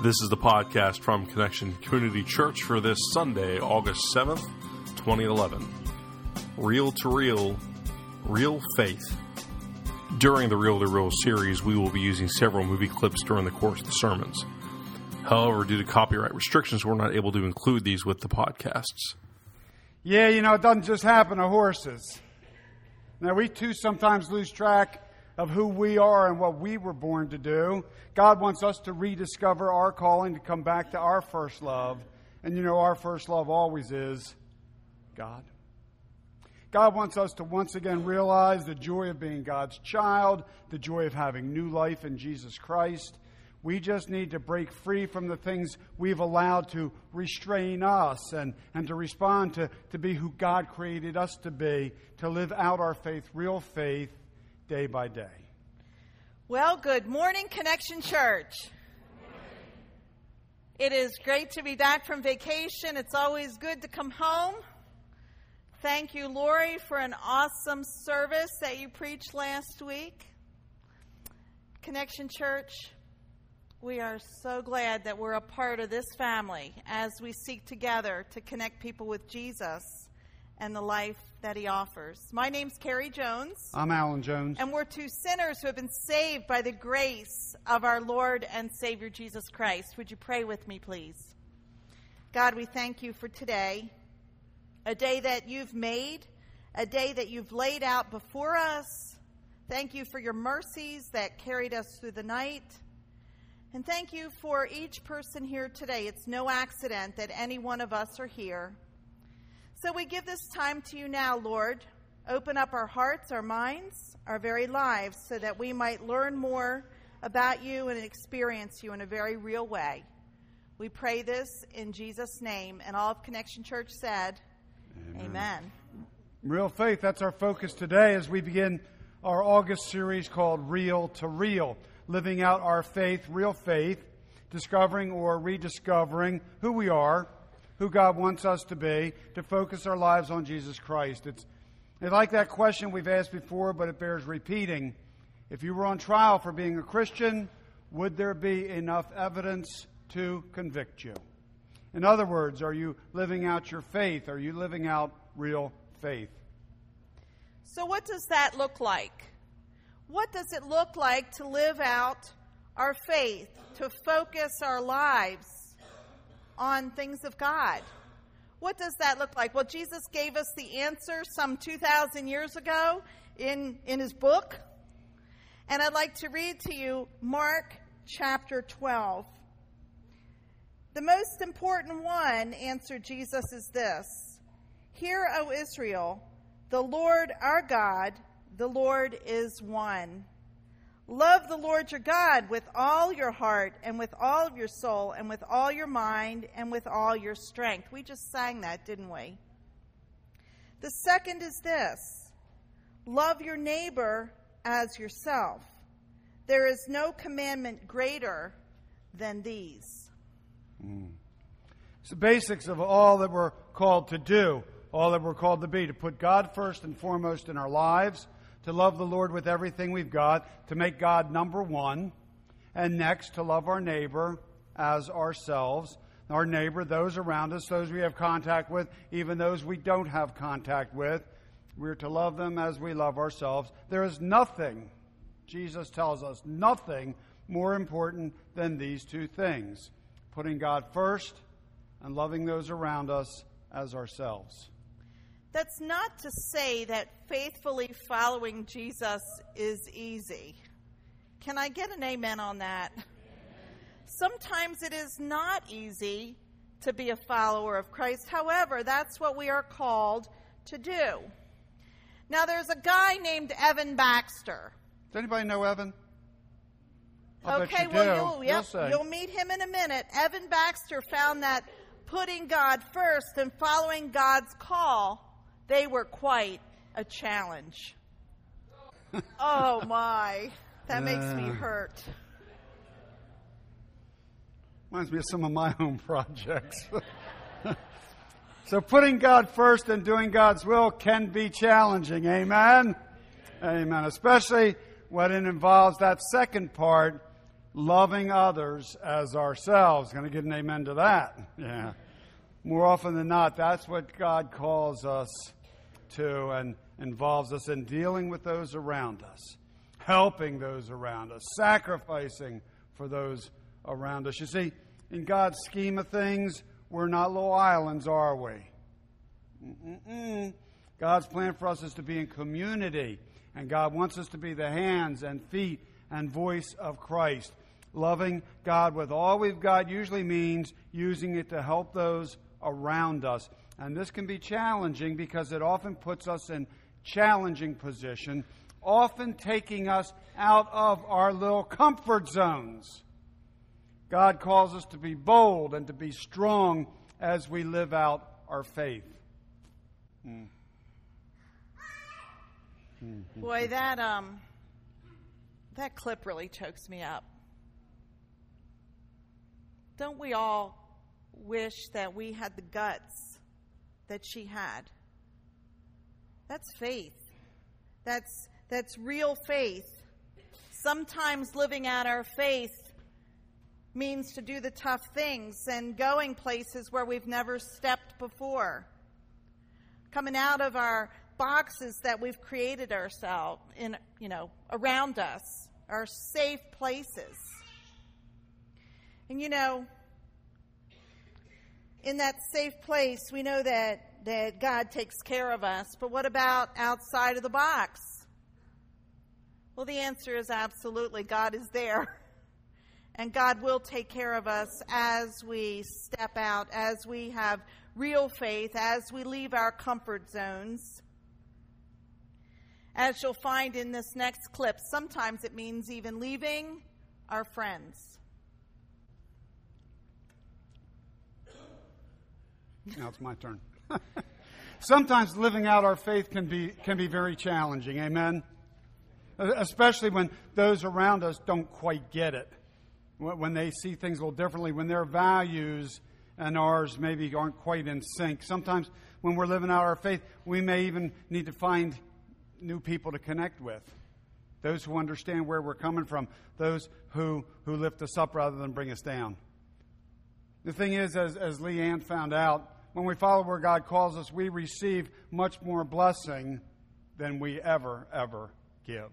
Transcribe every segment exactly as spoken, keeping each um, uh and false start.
This is the podcast from Connection Community Church for this Sunday, August seventh, twenty eleven. Real to Real, Real Faith. During the Real to Real series, we will be using several movie clips during the course of the sermons. However, due to copyright restrictions, we're not able to include these with the podcasts. Yeah, you know, it doesn't just happen to horses. Now, we too sometimes lose track of who we are and what we were born to do. God wants us to rediscover our calling, to come back to our first love. And you know, our first love always is God. God wants us to once again realize the joy of being God's child, the joy of having new life in Jesus Christ. We just need to break free from the things we've allowed to restrain us and, and to respond to, to be who God created us to be, to live out our faith, real faith, day by day. Well, good morning, Connection Church. It is great to be back from vacation. It's always good to come home. Thank you, Lori, for an awesome service that you preached last week. Connection Church, we are so glad that we're a part of this family as we seek together to connect people with Jesus and the life that he offers. My name's Carrie Jones. I'm Alan Jones. And we're two sinners who have been saved by the grace of our Lord and Savior Jesus Christ. Would you pray with me, please? God, we thank you for today, a day that you've made, a day that you've laid out before us. Thank you for your mercies that carried us through the night. And thank you for each person here today. It's no accident that any one of us are here. So we give this time to you now, Lord. Open up our hearts, our minds, our very lives, so that we might learn more about you and experience you in a very real way. We pray this in Jesus' name. And all of Connection Church said, Amen. Amen. Real faith, that's our focus today as we begin our August series called Real to Real. Living out our faith, real faith, discovering or rediscovering who we are, who God wants us to be, to focus our lives on Jesus Christ. It's, it's like that question we've asked before, but it bears repeating. If you were on trial for being a Christian, would there be enough evidence to convict you? In other words, are you living out your faith? Are you living out real faith? So what does that look like? What does it look like to live out our faith, to focus our lives on things of God? What does that look like? Well, Jesus gave us the answer some two thousand years ago in, in his book. And I'd like to read to you Mark chapter twelve. The most important one, answered Jesus, is this. Hear, O Israel, the Lord our God, the Lord is one. Love the Lord your God with all your heart and with all of your soul and with all your mind and with all your strength. We just sang that, didn't we? The second is this. Love your neighbor as yourself. There is no commandment greater than these. Mm. It's the basics of all that we're called to do, all that we're called to be, to put God first and foremost in our lives, to love the Lord with everything we've got, to make God number one, and next to love our neighbor as ourselves. Our neighbor, those around us, those we have contact with, even those we don't have contact with. We're to love them as we love ourselves. There is nothing, Jesus tells us, nothing more important than these two things. Putting God first and loving those around us as ourselves. That's not to say that faithfully following Jesus is easy. Can I get an amen on that? Amen. Sometimes it is not easy to be a follower of Christ. However, that's what we are called to do. Now, there's a guy named Evan Baxter. Does anybody know Evan? I'll okay, bet you well, do. you'll, yep, you'll meet him in a minute. Evan Baxter found that putting God first and following God's call, they were quite a challenge. Oh, my. That uh, makes me hurt. Reminds me of some of my own projects. So putting God first and doing God's will can be challenging. Amen? Amen. Especially when it involves that second part, loving others as ourselves. Going to get an amen to that? Yeah. More often than not, that's what God calls us to and involves us in dealing with those around us, helping those around us, sacrificing for those around us. You see, in God's scheme of things, we're not little islands, are we? Mm-mm-mm. God's plan for us is to be in community, and God wants us to be the hands and feet and voice of Christ. Loving God with all we've got usually means using it to help those around us. And this can be challenging because it often puts us in challenging position, often taking us out of our little comfort zones. God calls us to be bold and to be strong as we live out our faith. Mm. Mm-hmm. Boy, that um, that clip really chokes me up. Don't we all wish that we had the guts that she had? That's faith. That's that's real faith. Sometimes living out our faith means to do the tough things and going places where we've never stepped before. Coming out of our boxes that we've created ourselves in, you know, around us, our safe places. And you know, in that safe place, we know that, that God takes care of us. But what about outside of the box? Well, the answer is absolutely. God is there. And God will take care of us as we step out, as we have real faith, as we leave our comfort zones. As you'll find in this next clip, sometimes it means even leaving our friends. Now it's my turn. Sometimes living out our faith can be can be very challenging, amen? Especially when those around us don't quite get it. When they see things a little differently, when their values and ours maybe aren't quite in sync. Sometimes when we're living out our faith, we may even need to find new people to connect with. Those who understand where we're coming from. Those who, who lift us up rather than bring us down. The thing is, as, as Leanne found out, when we follow where God calls us, we receive much more blessing than we ever, ever give.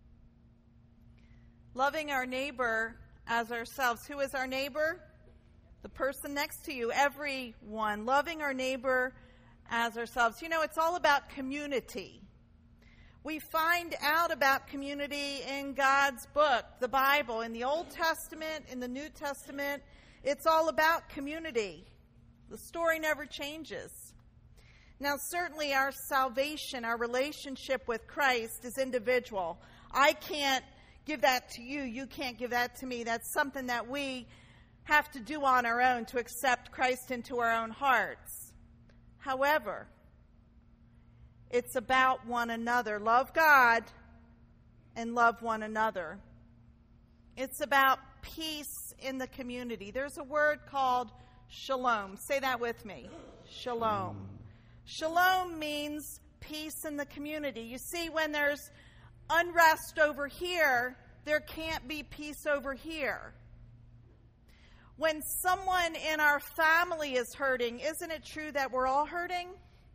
Loving our neighbor as ourselves. Who is our neighbor? The person next to you, everyone. Loving our neighbor as ourselves. You know, it's all about community. We find out about community in God's book, the Bible, in the Old Testament, in the New Testament. It's all about community. The story never changes. Now, certainly our salvation, our relationship with Christ is individual. I can't give that to you. You can't give that to me. That's something that we have to do on our own to accept Christ into our own hearts. However, it's about one another. Love God and love one another. It's about peace in the community. There's a word called shalom. Say that with me. Shalom. Shalom means peace in the community. You see, when there's unrest over here, there can't be peace over here. When someone in our family is hurting, isn't it true that we're all hurting?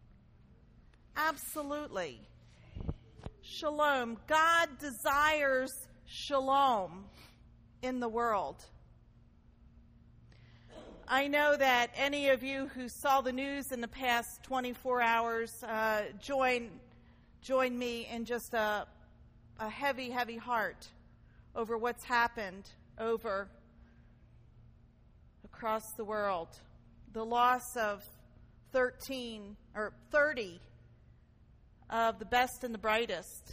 Absolutely. Shalom. God desires shalom in the world. I know that any of you who saw the news in the past twenty-four hours uh, join join me in just a, a heavy, heavy heart over what's happened over across the world. The loss of thirteen or thirty of the best and the brightest.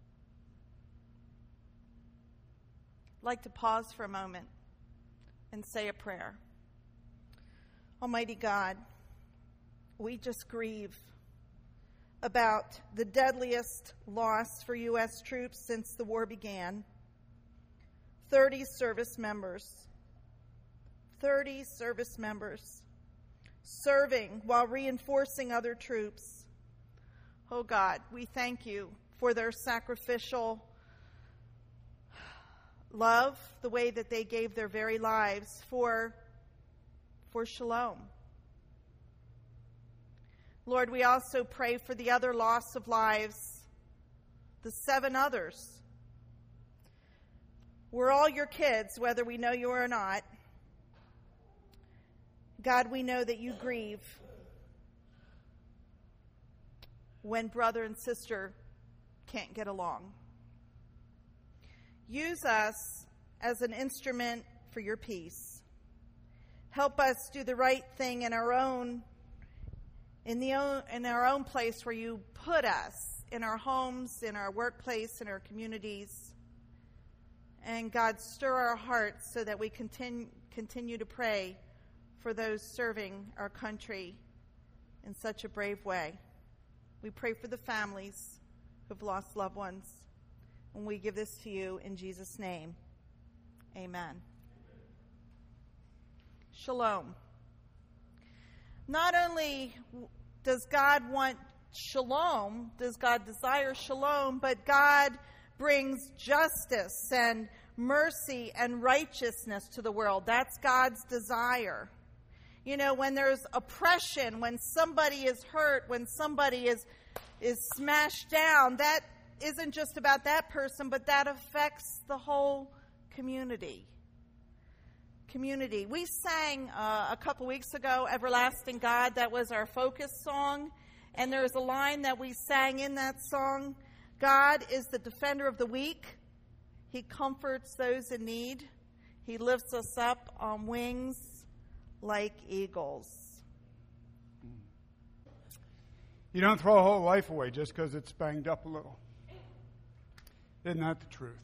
I'd like to pause for a moment and say a prayer. Almighty God, we just grieve about the deadliest loss for U S troops since the war began. thirty service members. thirty service members serving while reinforcing other troops. Oh God, we thank you for their sacrificial love the way that they gave their very lives for, for shalom. Lord, we also pray for the other loss of lives, the seven others. We're all your kids, whether we know you or not. God, we know that you grieve when brother and sister can't get along. Use us as an instrument for your peace. Help us do the right thing in our own in the own, in our own place where you put us, in our homes, in our workplace, in our communities. And God, stir our hearts so that we continue continue to pray for those serving our country in such a brave way. We pray for the families who've lost loved ones. And we give this to you in Jesus' name. Amen. Shalom. Not only does God want shalom, does God desire shalom, but God brings justice and mercy and righteousness to the world. That's God's desire. You know, when there's oppression, when somebody is hurt, when somebody is is smashed down, that isn't just about that person, but that affects the whole community. Community. We sang uh, a couple weeks ago, Everlasting God. That was our focus song. And there's a line that we sang in that song. God is the defender of the weak. He comforts those in need. He lifts us up on wings like eagles. You don't throw a whole life away just because it's banged up a little. Isn't that the truth?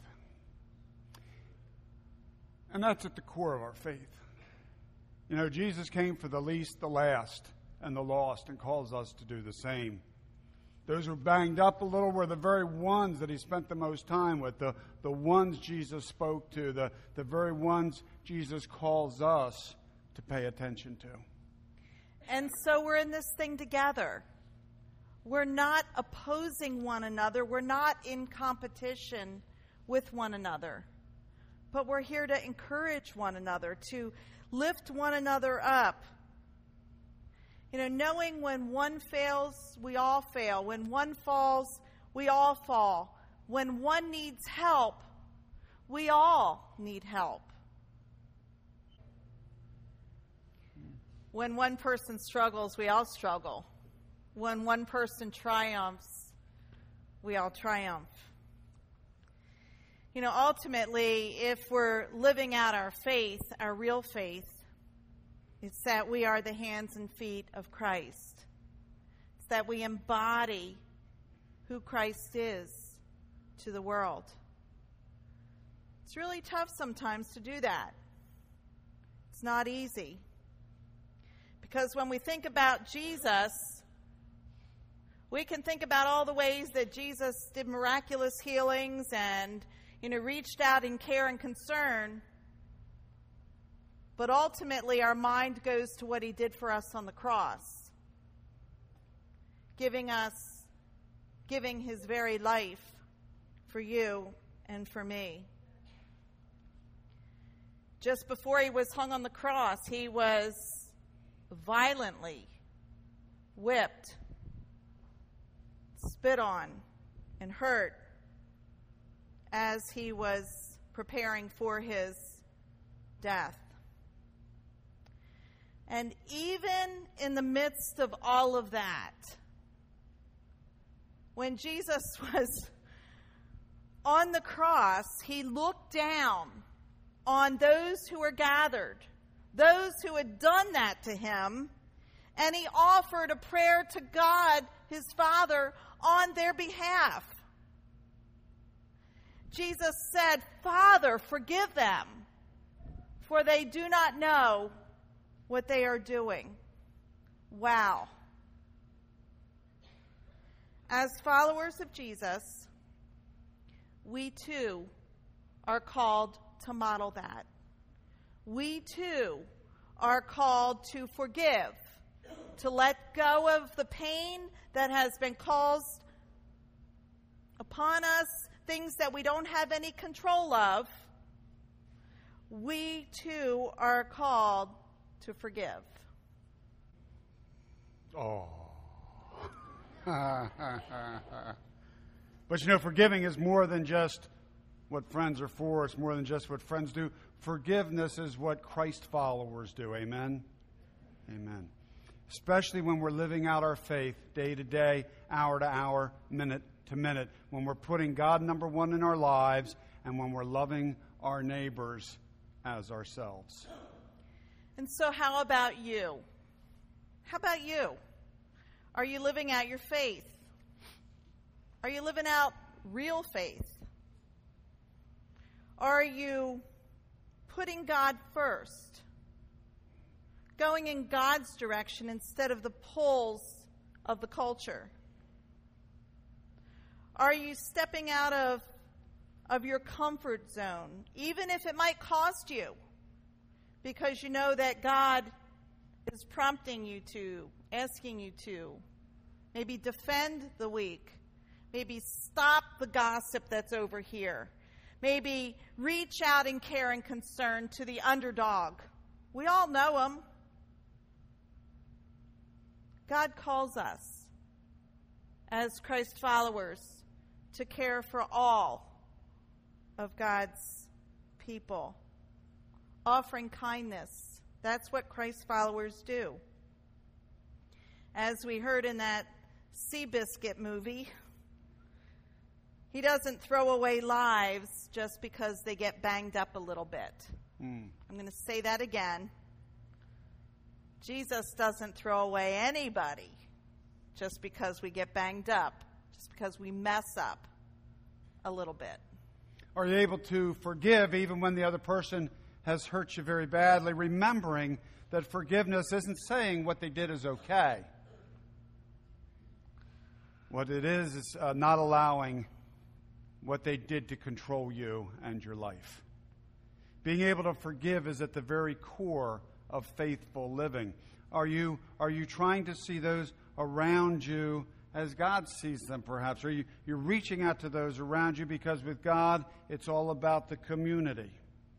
And that's at the core of our faith. You know, Jesus came for the least, the last, and the lost, and calls us to do the same. Those who are banged up a little were the very ones that he spent the most time with, the, the ones Jesus spoke to, the, the very ones Jesus calls us to pay attention to. And so we're in this thing together. We're not opposing one another. We're not in competition with one another. But we're here to encourage one another, to lift one another up. You know, knowing when one fails, we all fail. When one falls, we all fall. When one needs help, we all need help. When one person struggles, we all struggle. When one person triumphs, we all triumph. You know, ultimately, if we're living out our faith, our real faith, it's that we are the hands and feet of Christ. It's that we embody who Christ is to the world. It's really tough sometimes to do that. It's not easy. Because when we think about Jesus, we can think about all the ways that Jesus did miraculous healings and, you know, reached out in care and concern. But ultimately, our mind goes to what he did for us on the cross, giving us, giving his very life for you and for me. Just before he was hung on the cross, he was violently whipped, spit on, and hurt as he was preparing for his death. And even in the midst of all of that, when Jesus was on the cross, he looked down on those who were gathered, those who had done that to him, and he offered a prayer to God, his Father, on their behalf. Jesus said, "Father, forgive them, for they do not know what they are doing." Wow. As followers of Jesus, we too are called to model that. We too are called to forgive, to let go of the pain that has been caused upon us, things that we don't have any control of, we too are called to forgive. Oh. But you know, forgiving is more than just what friends are for. It's more than just what friends do. Forgiveness is what Christ followers do. Amen? Amen. Especially when we're living out our faith day to day, hour to hour, minute to minute. When we're putting God number one in our lives and when we're loving our neighbors as ourselves. And so how about you? How about you? Are you living out your faith? Are you living out real faith? Are you putting God first? Going in God's direction instead of the pulls of the culture? Are you stepping out of, of your comfort zone, even if it might cost you, because you know that God is prompting you to, asking you to, maybe defend the weak, maybe stop the gossip that's over here, maybe reach out in care and concern to the underdog. We all know him. God calls us as Christ followers to care for all of God's people, offering kindness. That's what Christ followers do. As we heard in that Seabiscuit movie, he doesn't throw away lives just because they get banged up a little bit. Mm. I'm going to say that again. Jesus doesn't throw away anybody just because we get banged up, just because we mess up a little bit. Are you able to forgive even when the other person has hurt you very badly, remembering that forgiveness isn't saying what they did is okay? What it is is uh, not allowing what they did to control you and your life. Being able to forgive is at the very core of faithful living. Are you are you trying to see those around you as God sees them, perhaps? Are you you're reaching out to those around you, because with God it's all about the community?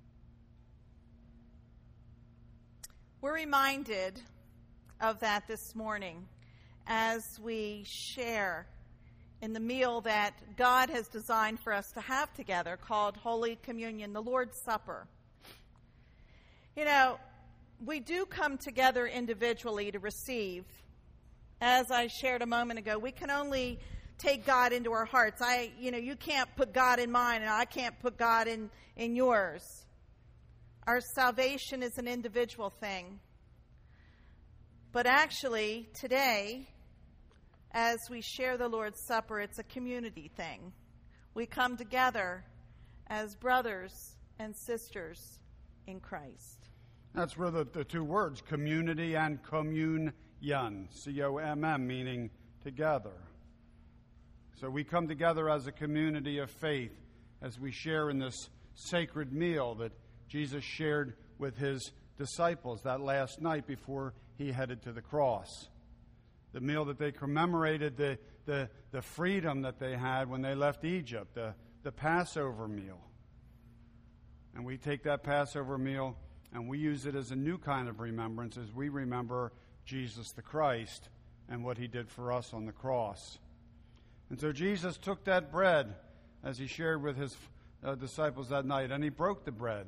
We're reminded of that this morning as we share in the meal that God has designed for us to have together, called Holy Communion, the Lord's Supper. You know, we do come together individually to receive. As I shared a moment ago, we can only take God into our hearts. I, you know, you can't put God in mine, and I can't put God in, in yours. Our salvation is an individual thing. But actually, today, as we share the Lord's Supper, it's a community thing. We come together as brothers and sisters in Christ. That's where the, the two words, community and communion, C O M M, meaning together. So we come together as a community of faith as we share in this sacred meal that Jesus shared with his disciples that last night before he headed to the cross. The meal that they commemorated the, the, the freedom that they had when they left Egypt, the, the Passover meal. And we take that Passover meal and we use it as a new kind of remembrance as we remember Jesus the Christ and what he did for us on the cross. And so Jesus took that bread as he shared with his uh, disciples that night, and he broke the bread.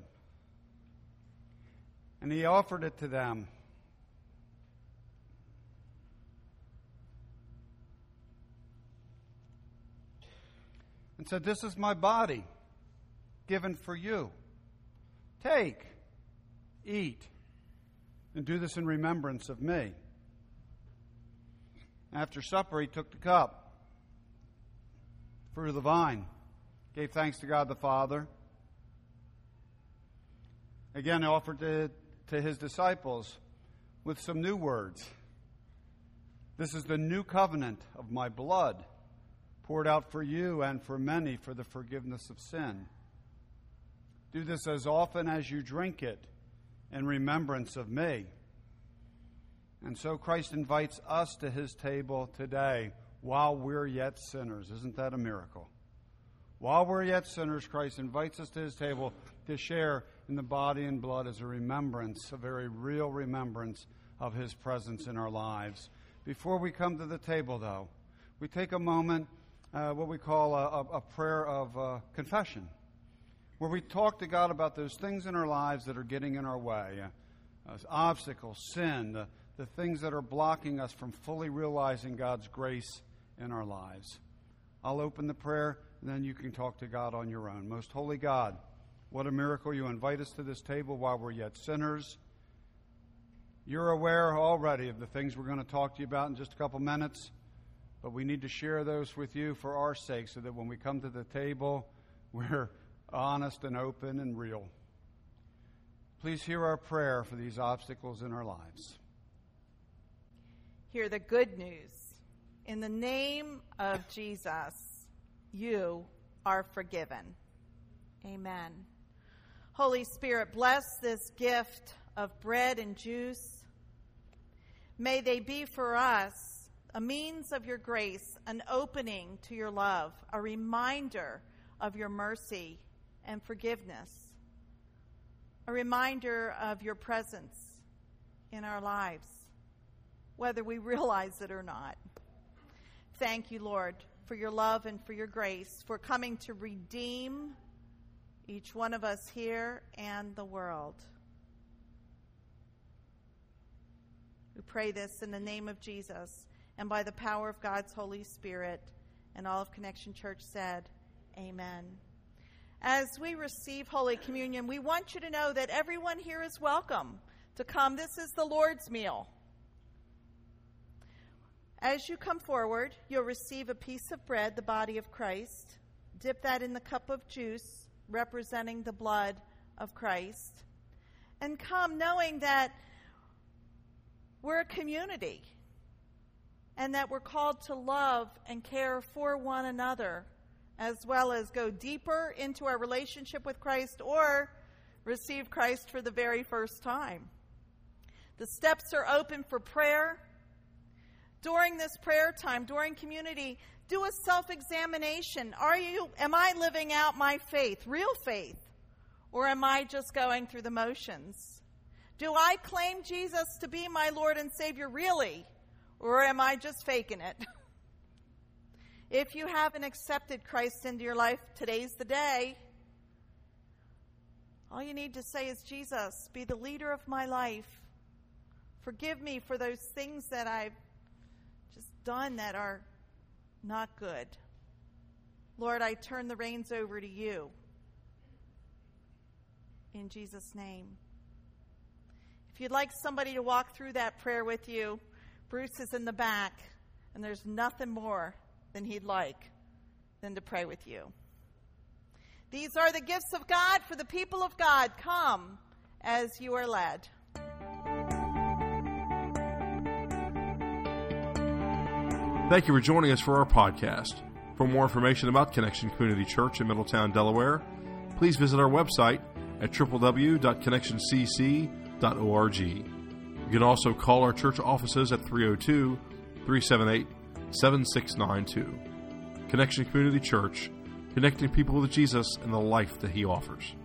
And he offered it to them. And said, "This is my body given for you. Take, eat, and do this in remembrance of me." After supper, he took the cup, fruit of the vine, gave thanks to God the Father. Again, he offered it to his disciples with some new words. "This is the new covenant of my blood, poured out for you and for many for the forgiveness of sin. Do this as often as you drink it in remembrance of me." And so Christ invites us to his table today while we're yet sinners. Isn't that a miracle? While we're yet sinners, Christ invites us to his table to share in the body and blood as a remembrance, a very real remembrance of his presence in our lives. Before we come to the table, though, we take a moment, uh, what we call a, a, a prayer of uh, confession, where we talk to God about those things in our lives that are getting in our way, uh, uh, obstacles, sin, the, the things that are blocking us from fully realizing God's grace in our lives. I'll open the prayer, and then you can talk to God on your own. Most holy God, what a miracle you invite us to this table while we're yet sinners. You're aware already of the things we're going to talk to you about in just a couple minutes, but we need to share those with you for our sake so that when we come to the table, we're honest and open and real. Please hear our prayer for these obstacles in our lives. Hear the good news. In the name of Jesus, you are forgiven. Amen. Holy Spirit, bless this gift of bread and juice. May they be for us a means of your grace, an opening to your love, a reminder of your mercy and forgiveness, a reminder of your presence in our lives, whether we realize it or not. Thank you, Lord, for your love and for your grace, for coming to redeem each one of us here and the world. We pray this in the name of Jesus and by the power of God's Holy Spirit. And all of Connection Church said, amen. As we receive Holy Communion, we want you to know that everyone here is welcome to come. This is the Lord's meal. As you come forward, you'll receive a piece of bread, the body of Christ. Dip that in the cup of juice, representing the blood of Christ. And come knowing that we're a community and that we're called to love and care for one another, as well as go deeper into our relationship with Christ or receive Christ for the very first time. The steps are open for prayer. During this prayer time, during community, do a self-examination. Are you, am I living out my faith, real faith, or am I just going through the motions? Do I claim Jesus to be my Lord and Savior really, or am I just faking it? If you haven't accepted Christ into your life, today's the day. All you need to say is, Jesus, be the leader of my life. Forgive me for those things that I've just done that are not good. Lord, I turn the reins over to you. In Jesus' name. If you'd like somebody to walk through that prayer with you, Bruce is in the back, and there's nothing more than he'd like than to pray with you. These are the gifts of God for the people of God. Come as you are led. Thank you for joining us for our podcast. For more information about Connection Community Church in Middletown, Delaware, please visit our website at w w w dot connection c c dot org. You can also call our church offices at three oh two, three seven eight, seven six nine two. Connection Community Church, connecting people with Jesus and the life that he offers.